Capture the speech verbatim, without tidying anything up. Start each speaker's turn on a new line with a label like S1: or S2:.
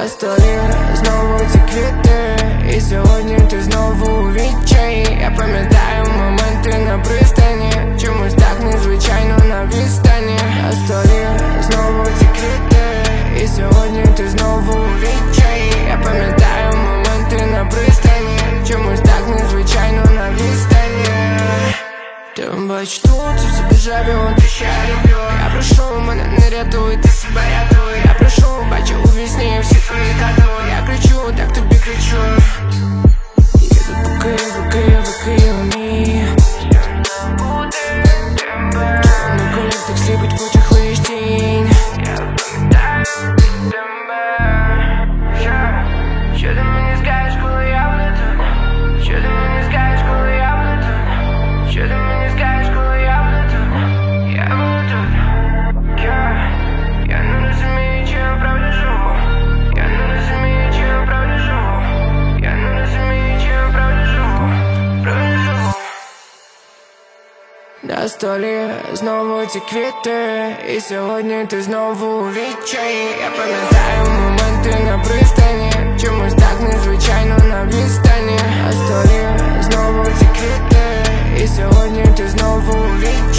S1: На столі знову ці квіти, і сьогодні ти знову у відчаї. Я пам'ятаю моменти на пристані, чомусь так незвичайно на відстані. На столі знову ці квіти, і сьогодні ти знову у відчаї. Я пам'ятаю моменти на пристані, чомусь так незвичайно на відстані. Ти бач тут, це все дежавю, ти ще люблю. Я прошу, мене не рятуй, ти себе рятуй. Я прошу, бачу у вісні всі твої кадри. Я кричу, так тобі кричу. Їду по Києву, Києву, Києві. На колектах сліпить в очах лиш тінь. Я пам'ятаю тебе. Що ти мені скажеш, коли я буду тут? Що ти мені скажеш, коли я буду тут? Що ти мені скажеш, коли я буду тут? Я буду тут. Yeah. Я не розумію, чи я правда живу. Я не розумію, чи я правда живу. Я не розумію, чи я правда живу. Правда живу. На столі знову ці квіти, і сьогодні ти знову у відчаї. Я пам'ятаю моменти на пристані, чомусь так незвичайно на відстані. На столі знову ці квіти, і сьогодні ти знову у відчаї.